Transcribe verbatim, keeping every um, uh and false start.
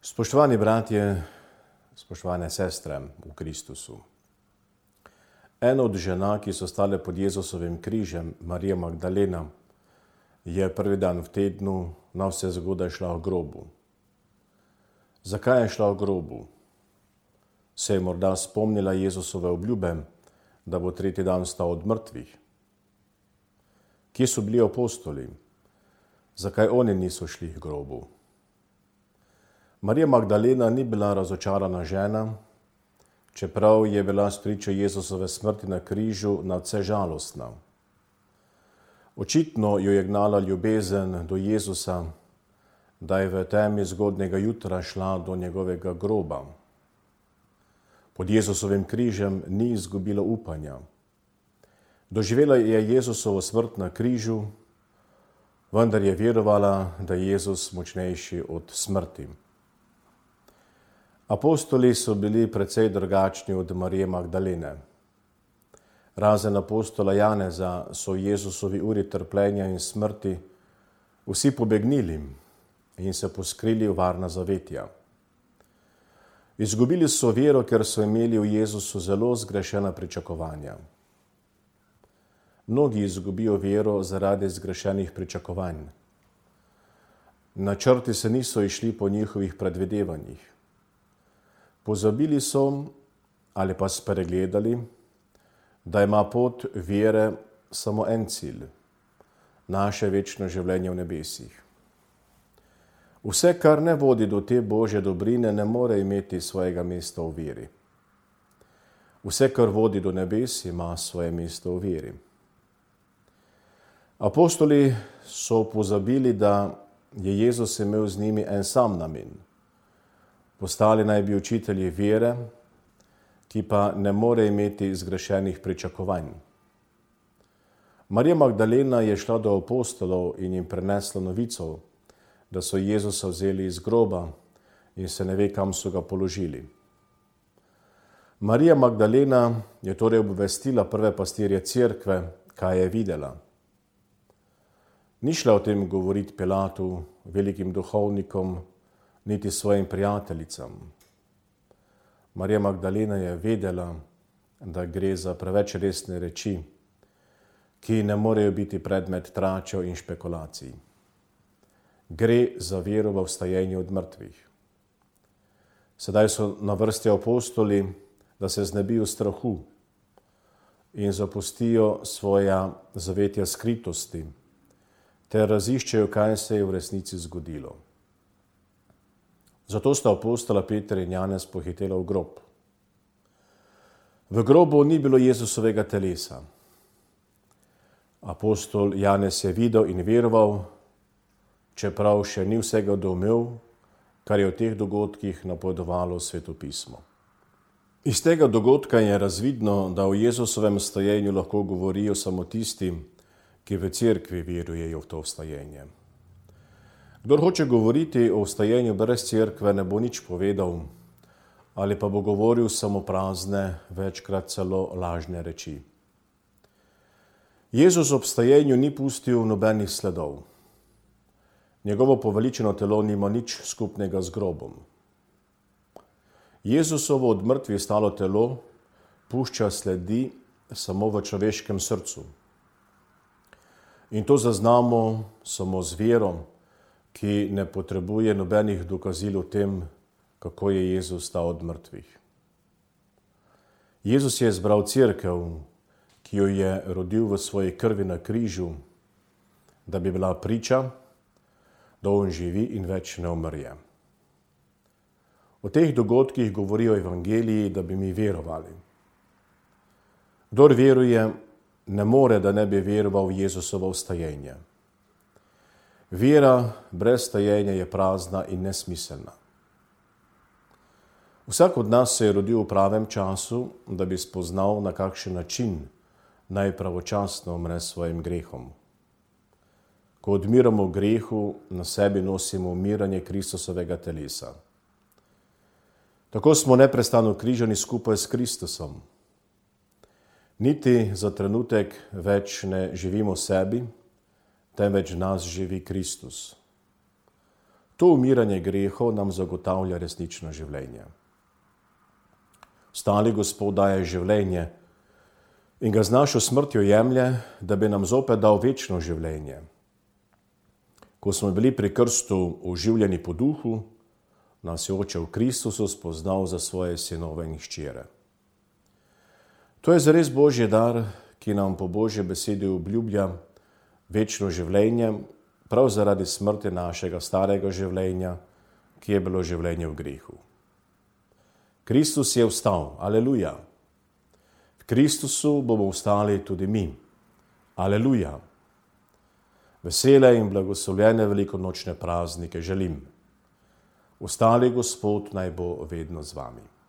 Spoštovani bratje, spoštovane sestre v Kristusu. Ena od žena, ki so stale pod Jezusovim križem, Marija Magdalena, je prvi dan v tednu na vse zgodaj šla v grobu. Zakaj je šla v grobu? Se je morda spomnila Jezusove obljube, da bo tretji dan vstal od mrtvih? Kje so bili apostoli? Zakaj oni niso šli k grobu? Marija Magdalena ni bila razočarana žena, čeprav je bila spričo Jezusove smrti na križu nadvse žalostna. Očitno jo je gnala ljubezen do Jezusa, da je v temi zgodnega jutra šla do njegovega groba. Pod Jezusovim križem ni izgubila upanja. Doživela je Jezusovo smrt na križu, vendar je verovala, da je Jezus močnejši od smrti. Apostoli so bili precej drugačni od Marije Magdalene. Razen apostola Janeza so v Jezusovi uri trpljenja in smrti vsi pobegnili in se poskrili v varna zavetja. Izgubili so vero, ker so imeli v Jezusu zelo zgrešena pričakovanja. Mnogi izgubijo vero zaradi zgrešenih pričakovanj. Načrti se niso išli po njihovih predvidevanjih. Pozabili so ali pa spregledali, da ima pot vere samo en cilj, naše večno življenje v nebesih. Vse, kar ne vodi do te Božje dobrine, ne more imeti svojega mesta v veri. Vse, kar vodi do nebes, ima svoje mesto v veri. Apostoli so pozabili, da je Jezus imel z njimi en sam namen. Postali naj bi učitelji vere, ki pa ne more imeti zgrešenih pričakovanj. Marija Magdalena je šla do apostolov in jim prenesla novico, da so Jezusa vzeli iz groba in se ne ve, kam so ga položili. Marija Magdalena je torej obvestila prve pastirje cerkve, kaj je videla. Ni šla o tem govoriti Pilatu, velikim duhovnikom, niti svojim prijateljicam. Marija Magdalena je vedela, da gre za preveč resne reči, ki ne morejo biti predmet tračev in špekulacij. Gre za vero v vstajenje od mrtvih. Sedaj so na vrsti apostoli, da se znebijo strahu in zapustijo svoja zavetja skritosti, ter raziščejo, kaj se je v resnici zgodilo. Zato sta apostola Peter in Janez pohitela v grob. V grobu ni bilo Jezusovega telesa. Apostol Janez je videl in veroval, čeprav še ni vsega doumel, kar je v teh dogodkih napovedovalo Sveto pismo. Iz tega dogodka je razvidno, da o Jezusovem vstajenju lahko govorijo samo tisti, ki v cerkvi verujejo v to vstajenje. Kdor hoče govoriti o vstajenju brez cerkve, ne bo nič povedal, ali pa bo govoril samo prazne, večkrat celo lažne reči. Jezus ob vstajenju ni pustil nobenih sledov. Njegovo poveličeno telo nima nič skupnega z grobom. Jezusovo od mrtvih stalo telo pušča sledi samo v človeškem srcu. In to zaznamo samo z vero, ki ne potrebuje nobenih dokazil o tem, kako je Jezus stal od mrtvih. Jezus je izbral cerkev, ki jo je rodil v svoji krvi na križu, da bi bila priča, da on živi in več ne umrje. O teh dogodkih govorijo evangeliji, da bi mi verovali. Kdor veruje, ne more, da ne bi veroval v Jezusovo vstajenje. Vera brez vstajenja je prazna in nesmiselna. Vsak od nas se je rodil v pravem času, da bi spoznal, na kakšen način naj pravočasno umre s svojim grehom. Ko odmiramo v grehu, na sebi nosimo umiranje Kristusovega telesa. Tako smo neprestano križani skupaj s Kristusom. Niti za trenutek več ne živimo sebi, temveč nas živi Kristus. To umiranje grehov nam zagotavlja resnično življenje. Stali Gospod daje življenje in ga z našo smrtjo jemlje, da bi nam zopet dal večno življenje. Ko smo bili pri krstu oživljeni po duhu, nas je Oče v Kristusu spoznal za svoje sinove in hčere. To je zares Božji dar, ki nam po Božji besedi obljublja večno življenje, prav zaradi smrti našega starega življenja, ki je bilo življenje v grehu. Kristus je vstal, aleluja. V Kristusu bomo vstali tudi mi, aleluja. Vesele in blagoslovljene velikonočne praznike želim. Vstali Gospod naj bo vedno z vami.